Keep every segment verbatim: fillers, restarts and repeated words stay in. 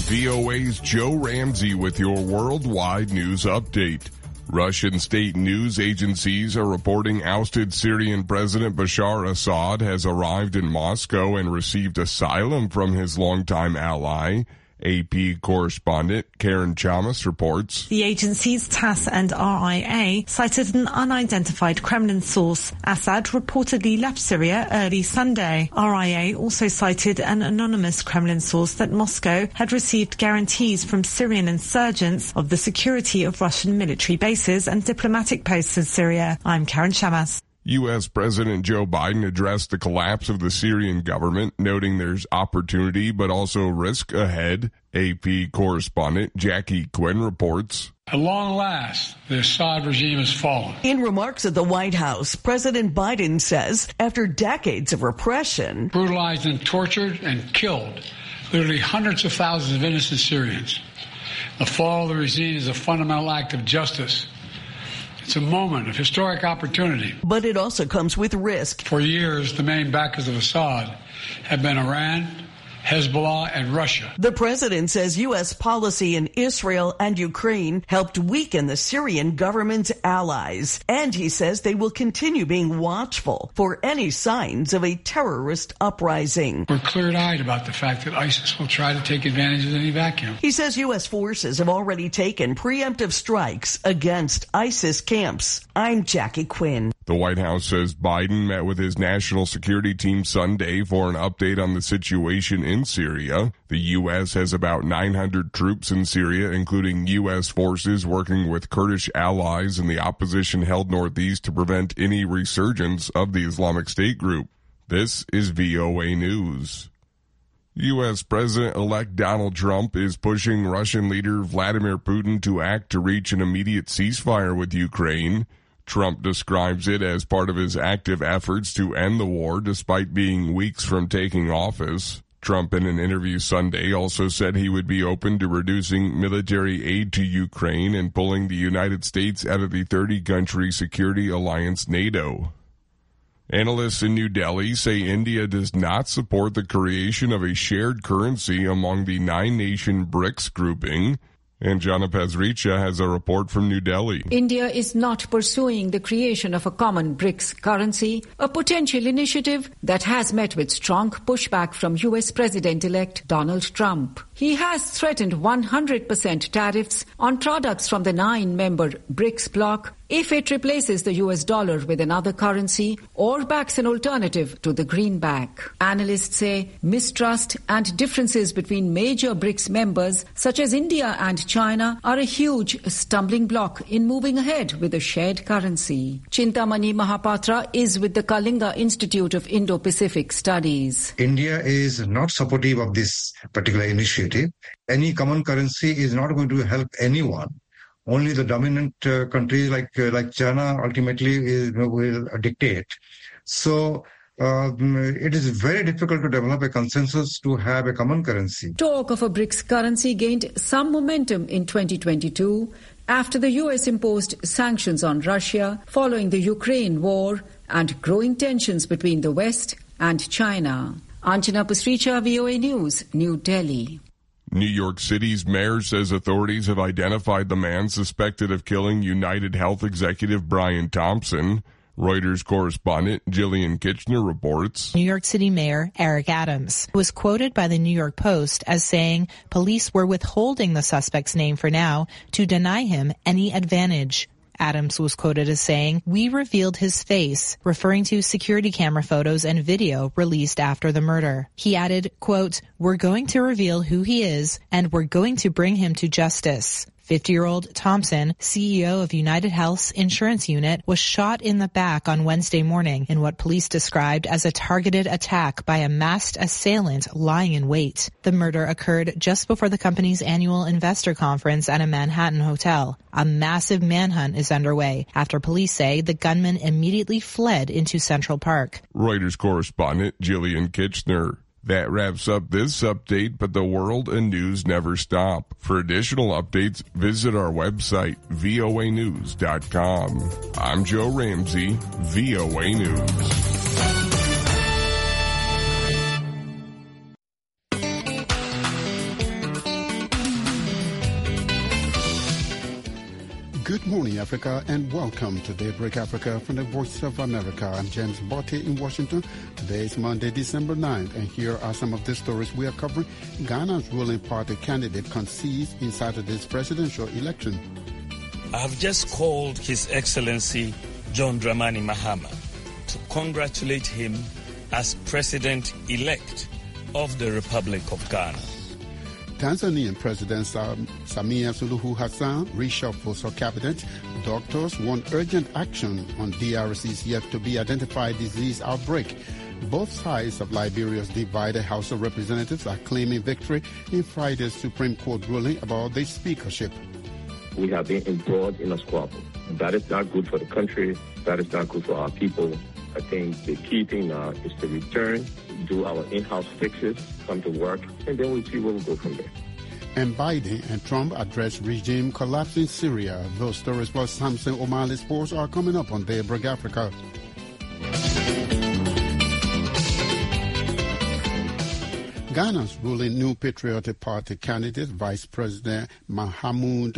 V O A's Joe Ramsey with your worldwide news update. Russian state news agencies are reporting ousted Syrian President Bashar Assad has arrived in Moscow and received asylum from his longtime ally. A P correspondent Karen Chamas reports. The agencies TASS and R I A cited an unidentified Kremlin source. Assad reportedly left Syria early Sunday. R I A also cited an anonymous Kremlin source that Moscow had received guarantees from Syrian insurgents of the security of Russian military bases and diplomatic posts in Syria. I'm Karen Chamas. U S. President Joe Biden addressed the collapse of the Syrian government, noting there's opportunity but also risk ahead. A P correspondent Jackie Quinn reports. At long last, the Assad regime has fallen. In remarks at the White House, President Biden says after decades of repression, brutalized and tortured and killed literally hundreds of thousands of innocent Syrians, the fall of the regime is a fundamental act of justice. It's a moment of historic opportunity. But it also comes with risk. For years, the main backers of Assad have been Iran, Hezbollah, and Russia. The president says U S policy in Israel and Ukraine helped weaken the Syrian government's allies. And he says they will continue being watchful for any signs of a terrorist uprising. We're clear-eyed about the fact that ISIS will try to take advantage of any vacuum. He says U S forces have already taken preemptive strikes against ISIS camps. I'm Jackie Quinn. The White House says Biden met with his national security team Sunday for an update on the situation in Syria. The U S has about nine hundred troops in Syria, including U S forces working with Kurdish allies in the opposition-held northeast to prevent any resurgence of the Islamic State group. This is V O A News. U S. President-elect Donald Trump is pushing Russian leader Vladimir Putin to act to reach an immediate ceasefire with Ukraine. Trump describes it as part of his active efforts to end the war despite being weeks from taking office. Trump, in an interview Sunday, also said he would be open to reducing military aid to Ukraine and pulling the United States out of the thirty-country security alliance NATO. Analysts in New Delhi say India does not support the creation of a shared currency among the nine-nation BRICS grouping. Anjana Pasricha has a report from New Delhi. India is not pursuing the creation of a common BRICS currency, a potential initiative that has met with strong pushback from U S. President-elect Donald Trump. He has threatened one hundred percent tariffs on products from the nine-member BRICS bloc if it replaces the U S dollar with another currency or backs an alternative to the greenback. Analysts say mistrust and differences between major BRICS members such as India and China are a huge stumbling block in moving ahead with a shared currency. Chintamani Mahapatra is with the Kalinga Institute of Indo-Pacific Studies. India is not supportive of this particular initiative. Any common currency is not going to help anyone. Only the dominant uh, countries like uh, like China ultimately is, will dictate. So uh, it is very difficult to develop a consensus to have a common currency. Talk of a BRICS currency gained some momentum in twenty twenty-two after the U S imposed sanctions on Russia following the Ukraine war and growing tensions between the West and China. Anjana Pasricha, V O A News, New Delhi. New York City's mayor says authorities have identified the man suspected of killing United Health executive Brian Thompson. Reuters correspondent Jillian Kitchener reports. New York City Mayor Eric Adams was quoted by the New York Post as saying police were withholding the suspect's name for now to deny him any advantage. Adams was quoted as saying, "We revealed his face," referring to security camera photos and video released after the murder. He added, quote, "We're going to reveal who he is, and we're going to bring him to justice." fifty-year-old Thompson, C E O of United Health's insurance unit, was shot in the back on Wednesday morning in what police described as a targeted attack by a masked assailant lying in wait. The murder occurred just before the company's annual investor conference at a Manhattan hotel. A massive manhunt is underway after police say the gunman immediately fled into Central Park. Reuters correspondent Jillian Kitchener. That wraps up this update, but the world and news never stop. For additional updates, visit our website, V O A news dot com. I'm Joe Ramsey, V O A News. morning, Africa, and welcome to Daybreak Africa from the Voice of America. I'm James Botte in Washington. Today is Monday, December ninth, and here are some of the stories we are covering. Ghana's ruling party candidate concedes in Saturday's presidential election. I have just called His Excellency John Dramani Mahama to congratulate him as President-elect of the Republic of Ghana. Tanzanian President Sam, Samia Suluhu Hassan reshuffles her cabinet. Doctors want urgent action on D R C's yet-to-be-identified disease outbreak. Both sides of Liberia's divided House of Representatives are claiming victory in Friday's Supreme Court ruling about the speakership. We have been embroiled in a squabble. That is not good for the country. That is not good for our people. I think the key thing now is to return, do our in-house fixes, come to work, and then we'll see where we go from there. And Biden and Trump address regime collapse in Syria. Those stories plus Samson O'Malley sports are coming up on Daybreak Africa. Ghana's ruling New Patriotic Party candidate, Vice President Mahamudu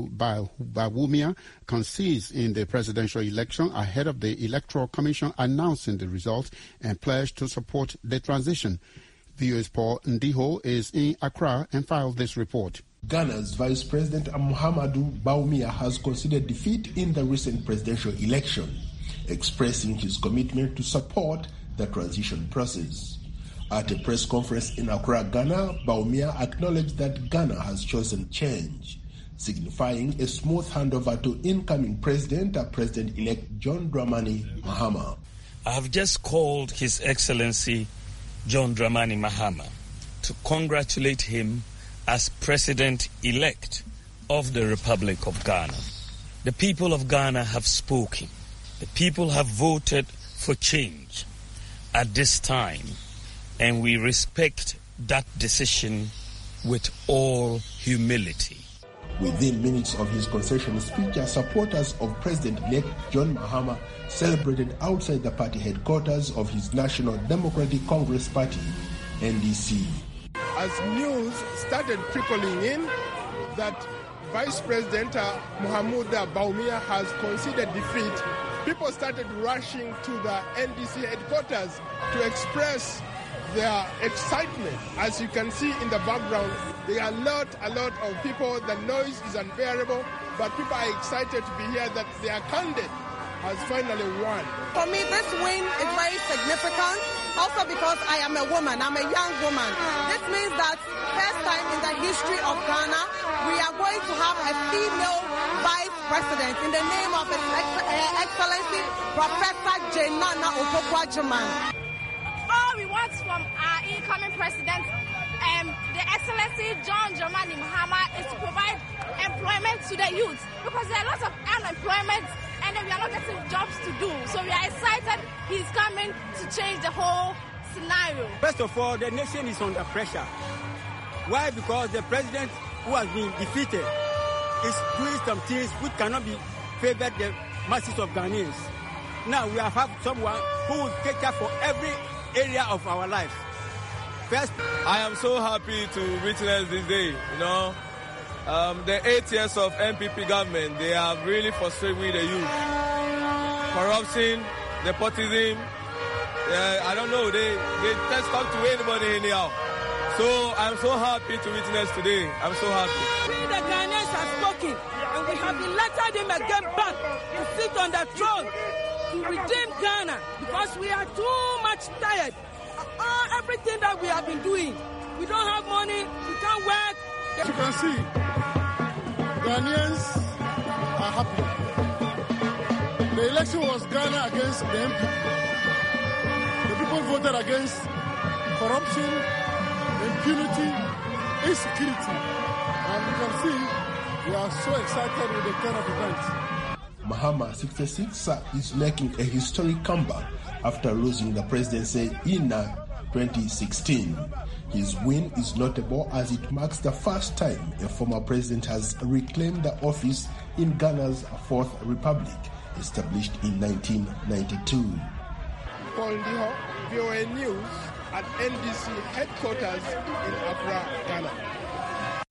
Bawumia, concedes in the presidential election ahead of the Electoral Commission announcing the results and pledged to support the transition. V O A's Paul Ndiho is in Accra and filed this report. Ghana's Vice President Mahamudu Bawumia has conceded defeat in the recent presidential election, expressing his commitment to support the transition process. At a press conference in Accra, Ghana, Bawumia acknowledged that Ghana has chosen change, signifying a smooth handover to incoming President, President-elect John Dramani Mahama. I have just called His Excellency John Dramani Mahama to congratulate him as President-elect of the Republic of Ghana. The people of Ghana have spoken. The people have voted for change at this time, and we respect that decision with all humility. Within minutes of his concession speech, supporters of President-elect John Mahama celebrated outside the party headquarters of his National Democratic Congress Party, N D C. As news started trickling in that Vice President Mahamudu Bawumia has conceded defeat, people started rushing to the N D C headquarters to express their excitement. As you can see in the background, there are a lot, a lot of people. The noise is unbearable, but people are excited to be here that their candidate has finally won. For me, this win is very significant, also because I am a woman, I'm a young woman. This means that first time in the history of Ghana, we are going to have a female vice president in the name of His Excellency Professor Jenana Opoku-Agyeman. All we want from our incoming president, um, the Excellency John Dramani Mahama, is to provide employment to the youth, because there are lots of unemployment and we are not getting jobs to do. So we are excited he's coming to change the whole scenario. First of all, the nation is under pressure. Why? Because the president who has been defeated is doing some things which cannot be favored the masses of Ghanaians. Now we have someone who will cater for every area of our lives. First, I am so happy to witness this day. You know, um, the eight years of N P P government, they have really frustrated with the youth. Corruption, nepotism, uh, I don't know, they, they just talk to anybody anyhow. So I'm so happy to witness today. I'm so happy. We the Ghanaians have spoken, and we have elected him again back to sit on the throne to redeem Ghana, because we are too much tired. Uh, everything that we have been doing, we don't have money, we can't work. As you can see, Ghanaians are happy. The election was Ghana against the M P P. The people voted against corruption, impunity, insecurity. And you can see, we are so excited with the turn of events. Mahama, sixty-six, is making a historic comeback after losing the presidency in twenty sixteen. His win is notable as it marks the first time a former president has reclaimed the office in Ghana's Fourth Republic, established in nineteen ninety-two. Paul Ndiho, V O A News at N D C headquarters in Accra, Ghana.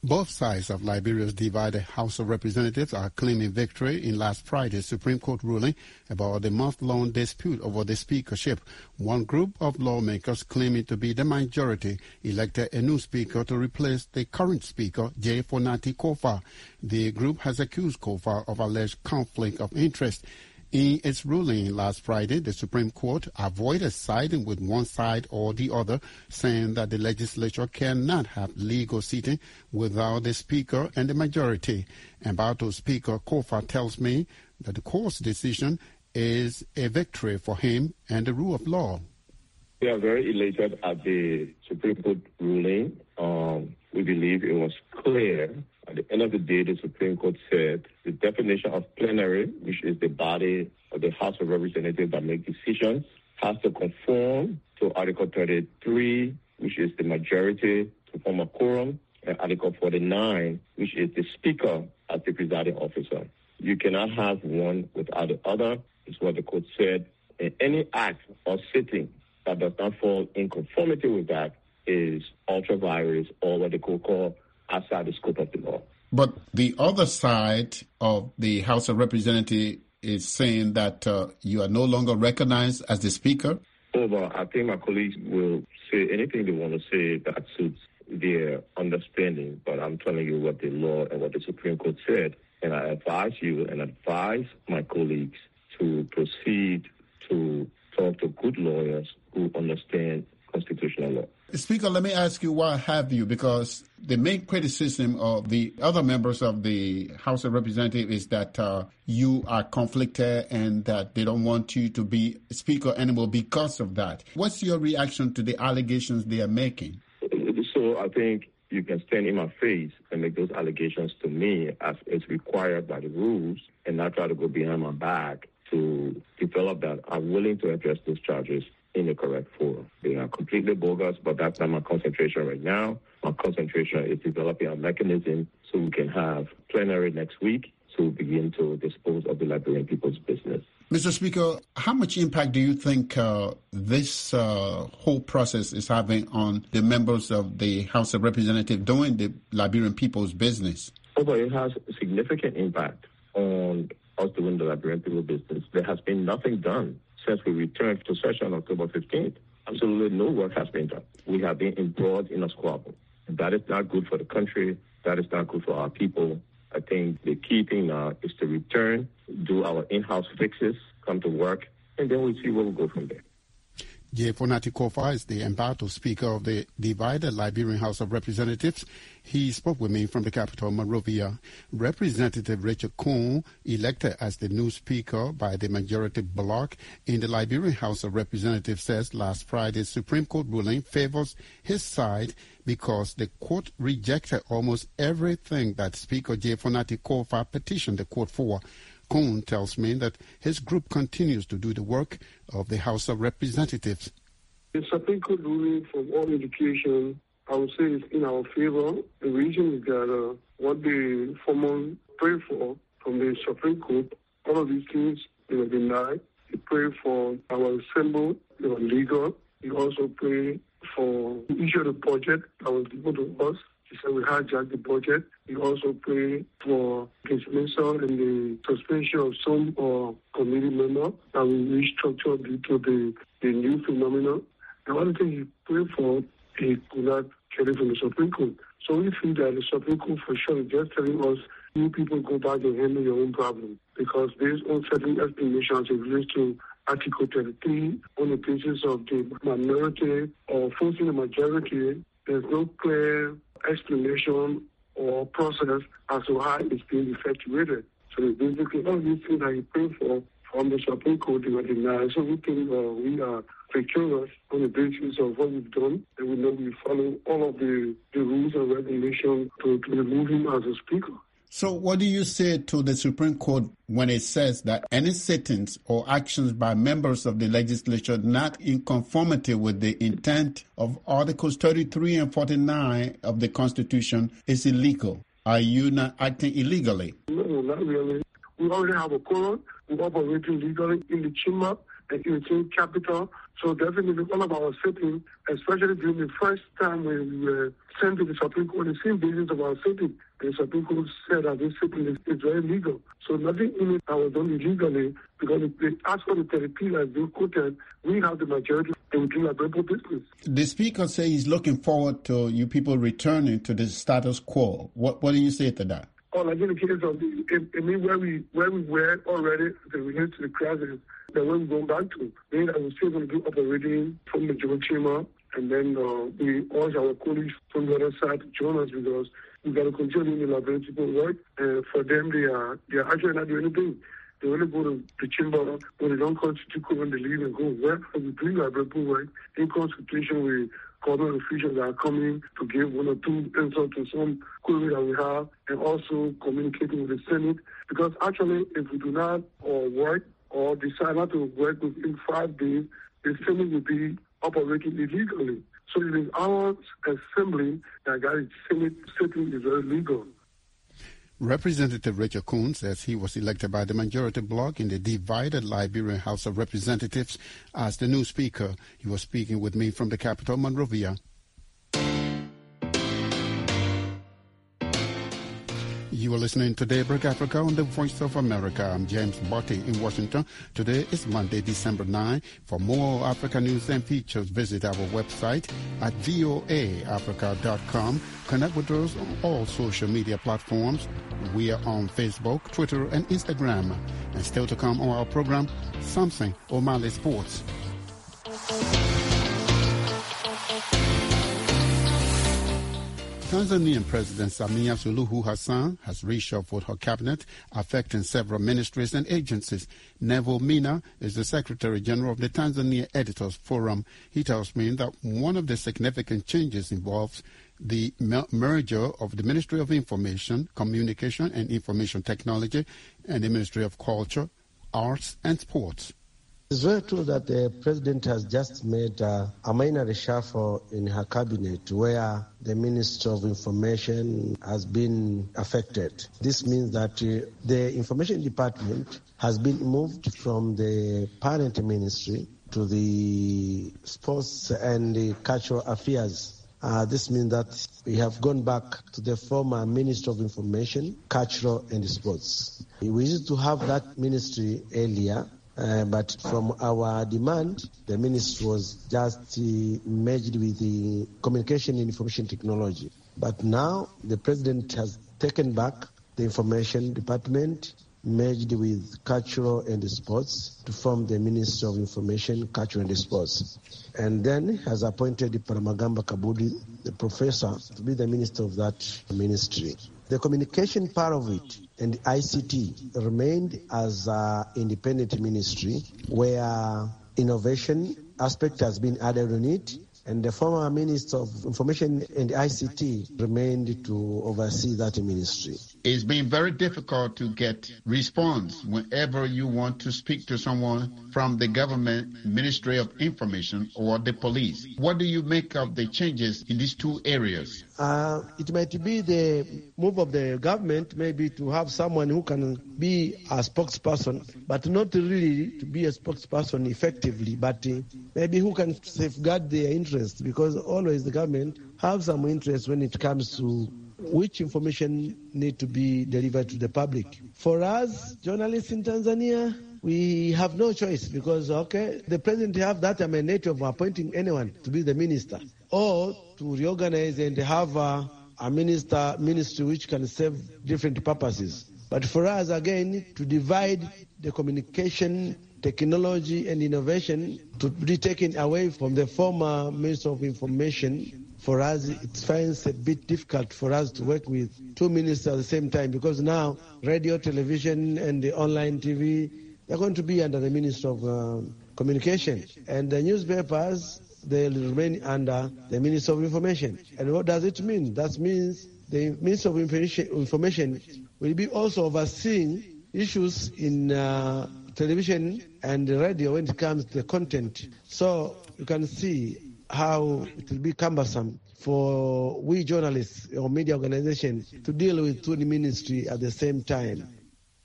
Both sides of Liberia's divided House of Representatives are claiming victory in last Friday's Supreme Court ruling about the month-long dispute over the speakership. One group of lawmakers claiming to be the majority elected a new speaker to replace the current speaker, J. Fonati Kofa. The group has accused Kofa of alleged conflict of interest. In its ruling last Friday, the Supreme Court avoided siding with one side or the other, saying that the legislature cannot have legal seating without the Speaker and the majority. Embattled Speaker Kofa tells me that the court's decision is a victory for him and the rule of law. We are very elated at the Supreme Court ruling. Um, we believe it was clear. At the end of the day, the Supreme Court said the definition of plenary, which is the body of the House of Representatives that make decisions, has to conform to Article thirty-three, which is the majority to form a quorum, and Article forty-nine, which is the Speaker as the presiding officer. You cannot have one without the other, is what the court said. And any act or sitting that does not fall in conformity with that is ultra-virus, or what the court call outside the scope of the law. But the other side of the House of Representatives is saying that uh, you are no longer recognized as the Speaker. Over, I think my colleagues will say anything they want to say that suits their understanding, but I'm telling you what the law and what the Supreme Court said, and I advise you and advise my colleagues to proceed to talk to good lawyers who understand constitutional law. Speaker, let me ask you, why have you? Because the main criticism of the other members of the House of Representatives is that uh, you are conflicted and that they don't want you to be Speaker anymore because of that. What's your reaction to the allegations they are making? So I think you can stand in my face and make those allegations to me as it's required by the rules and not try to go behind my back to develop that. I'm willing to address those charges in the correct forum. They are completely bogus, but that's not my concentration right now. My concentration is developing a mechanism so we can have plenary next week to begin to dispose of the Liberian people's business. Mister Speaker, how much impact do you think uh, this uh, whole process is having on the members of the House of Representatives doing the Liberian people's business? Oh, but it has a significant impact on us doing the Liberian people's business. There has been nothing done since we returned to session on October fifteenth. Absolutely no work has been done. We have been embroiled in a squabble. And that is not good for the country. That is not good for our people. I think the key thing now is to return, do our in-house fixes, come to work, and then we'll see where we'll go from there. J. Fonati Kofa is the embattled Speaker of the divided Liberian House of Representatives. He spoke with me from the capital, Monrovia. Representative Richard Kuhn, elected as the new Speaker by the majority bloc in the Liberian House of Representatives, says last Friday's Supreme Court ruling favors his side because the court rejected almost everything that Speaker J. Fonati Kofa petitioned the court for. Kuhn tells me that his group continues to do the work of the House of Representatives. The Supreme Court ruling, from all indication, I would say is in our favor. The reason is that uh, what the former prayed for from the Supreme Court, all of these things, they were denied. They prayed for our assembly, they were legal. They also prayed for the issue of the budget that was given to us. He said we hijacked the budget. We also pray for dismissal and the suspension of some uh, committee members that will restructure due to the, the new phenomenon. The one thing he prayed for, he could not get it from the Supreme Court. So we feel that the Supreme Court for sure is just telling us, you people go back and handle your own problem. Because based on certain explanations, it relates to Article thirty-three, on the basis of the minority or forcing the majority, there's no clear explanation or process as to how it's being effectuated. So basically all these things that you pray for from the Supreme Court, they were denied. So we think uh, we are victorious on the basis of what we've done, and we know we follow all of the, the rules and regulations to, to remove him as a speaker. So what do you say to the Supreme Court when it says that any sittings or actions by members of the legislature not in conformity with the intent of Articles thirty-three and forty-nine of the Constitution is illegal? Are you not acting illegally? No, not really. We already have a quorum. We operate legally in the chamber. in capital. So definitely all of our sitting, especially during the first time we were sent to the Supreme Court, the same basis of our sitting, the Supreme Court said that this sitting is, is very legal. So nothing in it that was done illegally, because if they ask for the therapy as they quoted, we have the majority and we do our business. The Speaker says he's looking forward to you people returning to the status quo. What what do you say to that? Oh, like in the case of the, I mean, where we where we were already, the related to the crisis, that we're going back to. Meaning that we're still going to do operating from the Joint Chamber, and then uh, we urge our colleagues from the other side to join us, because we've got to continue in the laboratory work. And for them, they are they are actually not doing anything. They only go to the chamber when they don't constitute when they leave and go. Where we doing laboratory work in consultation with government officials that are coming to give one or two answers to some queries that we have, and also communicating with the Senate. Because actually, if we do not or work or decide not to work within five days, the Senate will be operating illegally. So it is our assembly that got its Senate sitting is very legal. Representative Richard Coons says he was elected by the majority bloc in the divided Liberian House of Representatives as the new Speaker. He was speaking with me from the capital, Monrovia. You are listening to Daybreak Africa on the Voice of America. I'm James Botti in Washington. Today is Monday, December ninth. For more Africa news and features, visit our website at voa africa dot com. Connect with us on all social media platforms. We are on Facebook, Twitter, and Instagram. And still to come on our program, Samson O'Malley Sports. Tanzanian President Samia Suluhu Hassan has reshuffled her cabinet, affecting several ministries and agencies. Neville Mina is the Secretary General of the Tanzania Editors Forum. He tells me that one of the significant changes involves the merger of the Ministry of Information, Communication and Information Technology and the Ministry of Culture, Arts and Sports. It's very true that the president has just made uh, a minor reshuffle in her cabinet where the Minister of Information has been affected. This means that uh, the Information Department has been moved from the parent ministry to the Sports and the Cultural Affairs. Uh, this means that we have gone back to the former Minister of Information, Cultural and Sports. We used to have that ministry earlier. Uh, but from our demand, the ministry was just uh, merged with the Communication and Information Technology. But now the president has taken back the Information Department, merged with Cultural and Sports to form the Ministry of Information, Culture and Sports. And then has appointed Paramagamba Kabudi, the professor, to be the minister of that ministry. The communication part of it and the I C T remained as an independent ministry where innovation aspect has been added on it, and the former Minister of Information and I C T remained to oversee that ministry. It's been very difficult to get response whenever you want to speak to someone from the government, Ministry of Information or the police. What do you make of the changes in these two areas? Uh, it might be the move of the government maybe to have someone who can be a spokesperson, but not really to be a spokesperson effectively, but uh, maybe who can safeguard their interests, because always the government have some interest when it comes to which information need to be delivered to the public. For us, journalists in Tanzania, we have no choice because, okay, the president have that mandate of appointing anyone to be the minister or to reorganize and have a, a minister ministry which can serve different purposes. But for us, again, to divide the communication, technology and innovation to be taken away from the former Minister of Information, for us, it finds a bit difficult for us to work with two ministers at the same time, because now radio, television, and the online T V, they're going to be under the Minister of uh, Communication. And the newspapers, they'll remain under the Minister of Information. And what does it mean? That means the Minister of Information will be also overseeing issues in uh, television and radio when it comes to the content. So you can see how it will be cumbersome for we journalists or media organizations to deal with two ministries at the same time.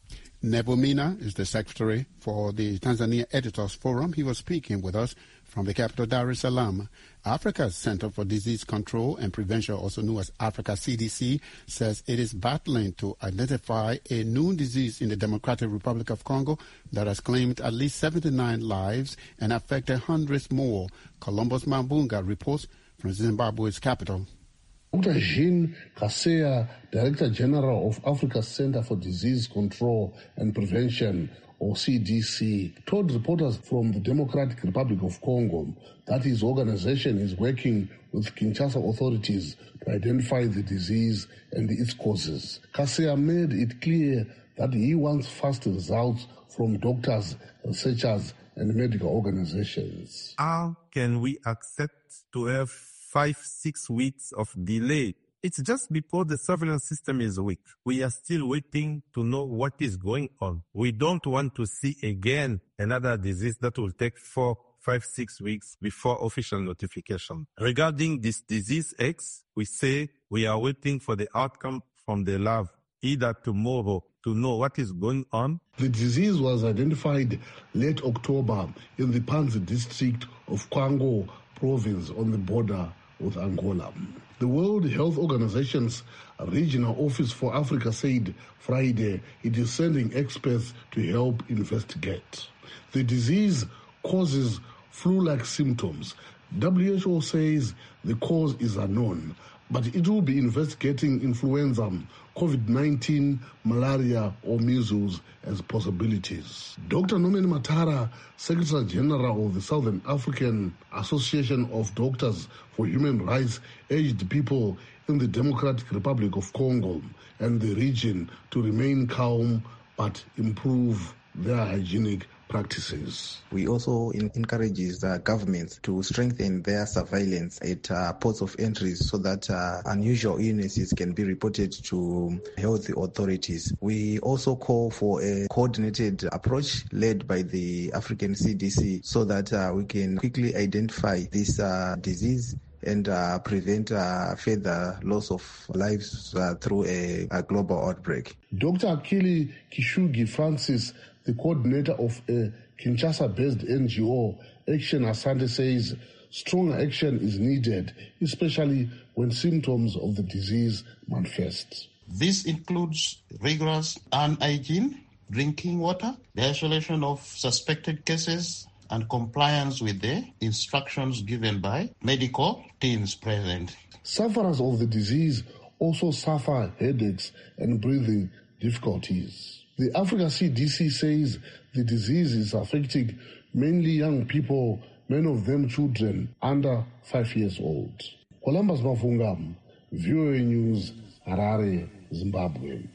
Nebomina is the secretary for the Tanzania Editors Forum. He was speaking with us from the capital, Dar es Salaam. Africa's Center for Disease Control and Prevention, also known as Africa C D C, says it is battling to identify a new disease in the Democratic Republic of Congo that has claimed at least seventy-nine lives and affected hundreds more. Columbus Mambunga reports from Zimbabwe's capital. Doctor Jean Kaseya, Director General of Africa's Center for Disease Control and Prevention, or C D C, told reporters from the Democratic Republic of Congo that his organization is working with Kinshasa authorities to identify the disease and its causes. Kaseya made it clear that he wants fast results from doctors, researchers, and medical organizations. How can we accept to have five, six weeks of delay? It's just because the surveillance system is weak. We are still waiting to know what is going on. We don't want to see again another disease that will take four, five, six weeks before official notification. Regarding this disease X, we say we are waiting for the outcome from the lab, either tomorrow, to know what is going on. The disease was identified late October in the Panzi district of Kwango province on the border with Angola. The World Health Organization's Regional Office for Africa said Friday it is sending experts to help investigate. The disease causes flu-like symptoms. W H O says the cause is unknown, but it will be investigating influenza, COVID nineteen, malaria, or measles as possibilities. Doctor Norman Matara, Secretary General of the Southern African Association of Doctors for Human Rights, urged people in the Democratic Republic of Congo and the region to remain calm but improve their hygienic practices. We also in- encourages the governments to strengthen their surveillance at uh, ports of entries so that uh, unusual illnesses can be reported to health authorities. We also call for a coordinated approach led by the African C D C so that uh, we can quickly identify this uh, disease and uh, prevent uh, further loss of lives uh, through a, a global outbreak. Doctor Akili Kishugi Francis, the coordinator of a Kinshasa-based N G O, Action Asante, says stronger action is needed, especially when symptoms of the disease manifest. This includes rigorous hand hygiene, drinking water, the isolation of suspected cases, and compliance with the instructions given by medical teams present. Sufferers of the disease also suffer headaches and breathing difficulties. The Africa C D C says the disease is affecting mainly young people, many of them children under five years old. Columbus Mafungam, V O A News, Harare, Zimbabwe.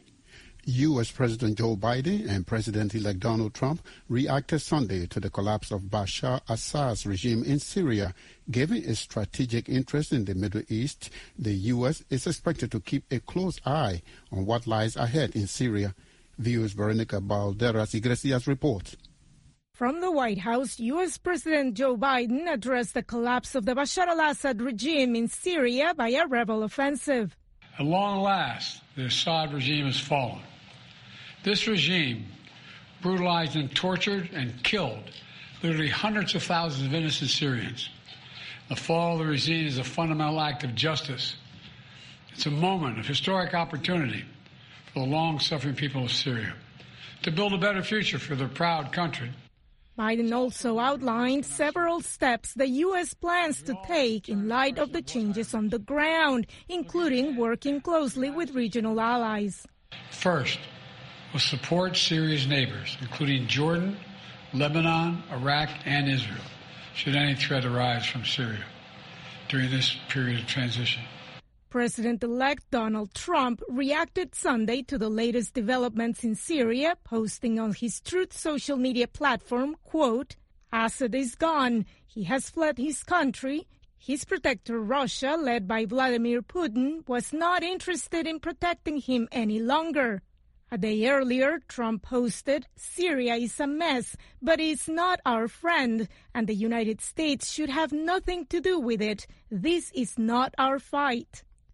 U S. President Joe Biden and President-elect Donald Trump reacted Sunday to the collapse of Bashar Assad's regime in Syria. Given its strategic interest in the Middle East, the U S is expected to keep a close eye on what lies ahead in Syria. V O A's Veronica Balderas Iglesias reports. From the White House, U S. President Joe Biden addressed the collapse of the Bashar al-Assad regime in Syria by a rebel offensive. At long last, the Assad regime has fallen. This regime brutalized and tortured and killed literally hundreds of thousands of innocent Syrians. The fall of the regime is a fundamental act of justice. It's a moment of historic opportunity for the long-suffering people of Syria to build a better future for their proud country. Biden also outlined several steps the U S plans to take in light of the changes on the ground, including working closely with regional allies. First, we'll support Syria's neighbors, including Jordan, Lebanon, Iraq, and Israel, should any threat arise from Syria during this period of transition. President-elect Donald Trump reacted Sunday to the latest developments in Syria, posting on his Truth social media platform, quote, "Assad is gone. He has fled his country. His protector, Russia, led by Vladimir Putin, was not interested in protecting him any longer." A day earlier, Trump posted, "Syria is a mess, but it's not our friend, and the United States should have nothing to do with it. This is not our fight."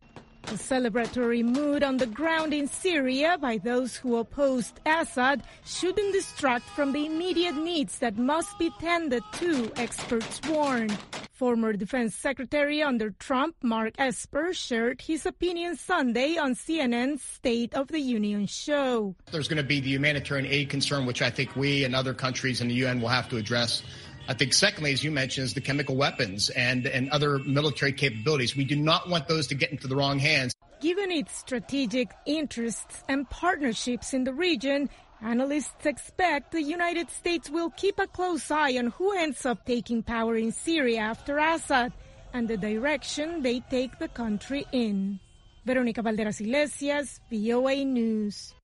The celebratory mood on the ground in Syria by those who opposed Assad shouldn't distract from the immediate needs that must be tended to, experts warn. Former Defense Secretary under Trump, Mark Esper, shared his opinion Sunday on C N N's State of the Union show. There's going to be the humanitarian aid concern, which I think we and other countries in the U N will have to address. I think secondly, as you mentioned, is the chemical weapons and, and other military capabilities. We do not want those to get into the wrong hands. Given its strategic interests and partnerships in the region, analysts expect the United States will keep a close eye on who ends up taking power in Syria after Assad and the direction they take the country in. Verónica Valderas Iglesias, V O A News.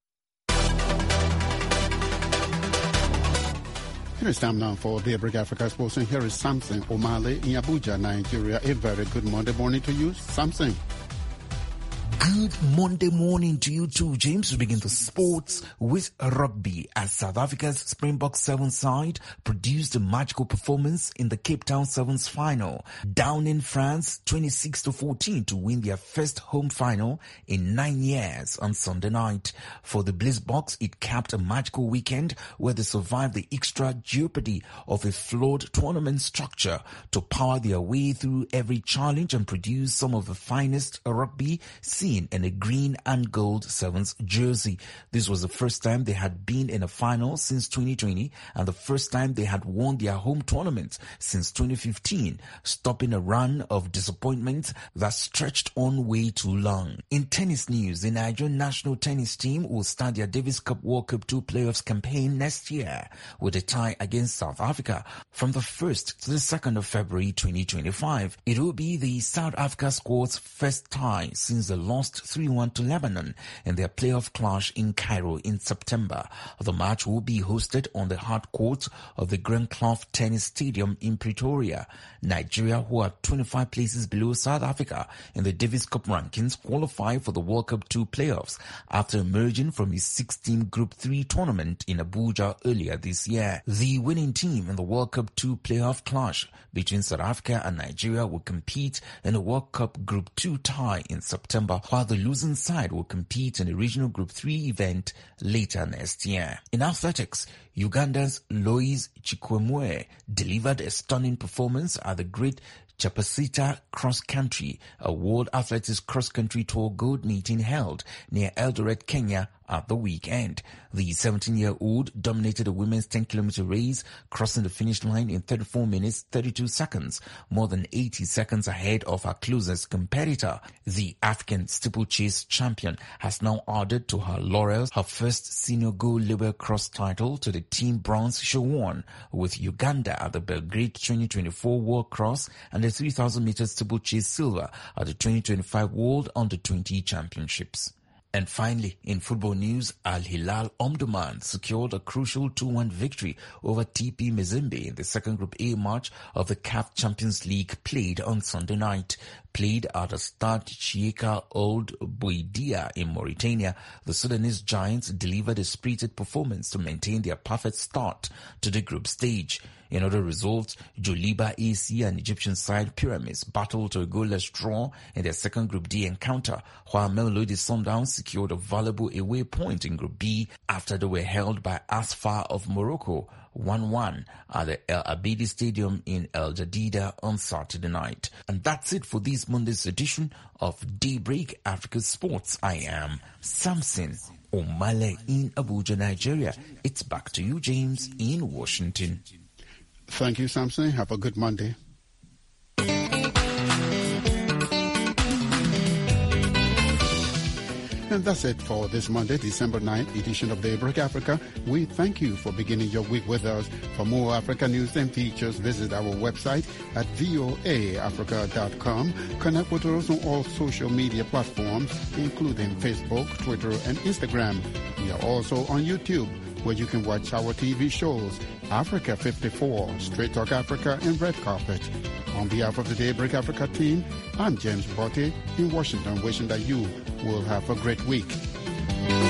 It is time now for Daybreak Africa Sports, and here is Samson Omale in Abuja, Nigeria. A very good Monday morning to you, Samson. Good Monday morning to you too, James. We begin the sports with rugby as South Africa's Springbok Sevens side produced a magical performance in the Cape Town Sevens final, down in France twenty-six to fourteen to win their first home final in nine years on Sunday night. For the Blitzboks, it capped a magical weekend where they survived the extra jeopardy of a flawed tournament structure to power their way through every challenge and produce some of the finest rugby seen in a green and gold Sevens jersey. This was the first time they had been in a final since twenty twenty and the first time they had won their home tournament since twenty fifteen, stopping a run of disappointment that stretched on way too long. In tennis news, the Nigerian national tennis team will start their Davis Cup World Cup two playoffs campaign next year with a tie against South Africa from the first to the second of February twenty twenty-five. It will be the South Africa squad's first tie since the lost three one to Lebanon in their playoff clash in Cairo in September. The match will be hosted on the hard court of the Grand Clough Tennis Stadium in Pretoria. Nigeria, who are twenty-five places below South Africa in the Davis Cup rankings, qualify for the World Cup two playoffs after emerging from a six-team Group three tournament in Abuja earlier this year. The winning team in the World Cup two playoff clash between South Africa and Nigeria will compete in a World Cup Group two tie in September, while the losing side will compete in a regional Group three event later next year. In athletics, Uganda's Lois Chikwemwe delivered a stunning performance at the Great Chapasita Cross Country, a World Athletics Cross Country Tour Gold meeting held near Eldoret, Kenya at the weekend. The seventeen-year-old dominated the women's ten kilometer race, crossing the finish line in thirty-four minutes, thirty-two seconds, more than eighty seconds ahead of her closest competitor. The African steeplechase champion has now added to her laurels her first senior gold label cross title to the team bronze she won with Uganda at the Belgrade twenty twenty-four World Cross and the three thousand meters steeplechase silver at the twenty twenty-five World Under twenty Championships. And finally, in football news, Al Hilal Omdurman secured a crucial two one victory over T P Mazembe in the second Group A match of the C A F Champions League played on Sunday night. Played at the Stade Chieka Old Bouidia in Mauritania, the Sudanese Giants delivered a spirited performance to maintain their perfect start to the group stage. In other results, Joliba A C and Egyptian side Pyramids battled to a goalless draw in their second Group D encounter, while Mamelodi Sundowns secured a valuable away point in Group B after they were held by Asfar of Morocco one one at the El Abedi Stadium in El Jadida on Saturday night. And that's it for this Monday's edition of Daybreak Africa Sports. I am Samson Omale in Abuja, Nigeria. It's back to you, James, in Washington. Thank you, Samson. Have a good Monday. And that's it for this Monday, December ninth edition of Daybreak Africa. We thank you for beginning your week with us. For more Africa news and features, visit our website at voa africa dot com. Connect with us on all social media platforms, including Facebook, Twitter, and Instagram. We are also on YouTube, where you can watch our T V shows, Africa fifty-four, Straight Talk Africa, and Red Carpet. On behalf of the Daybreak Africa team, I'm James Botte in Washington, wishing that you will have a great week.